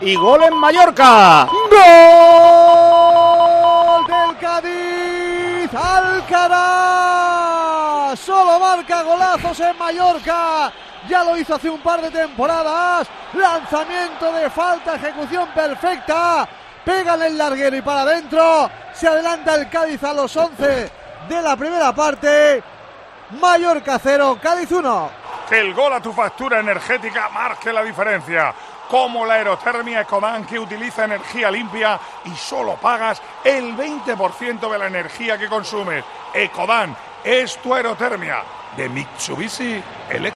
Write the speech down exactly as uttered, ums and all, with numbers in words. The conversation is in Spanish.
Y gol en Mallorca. ¡Gol del Cádiz! ¡Alcaraz! Solo marca golazos en Mallorca. Ya lo hizo hace un par de temporadas. Lanzamiento de falta, ejecución perfecta. Pega en el larguero y para adentro. Se adelanta el Cádiz a los once de la primera parte. Mallorca cero, Cádiz uno. Que el gol a tu factura energética marque la diferencia. Como la aerotermia Ecodan, que utiliza energía limpia y solo pagas el veinte por ciento de la energía que consumes. Ecodan es tu aerotermia de Mitsubishi Electric.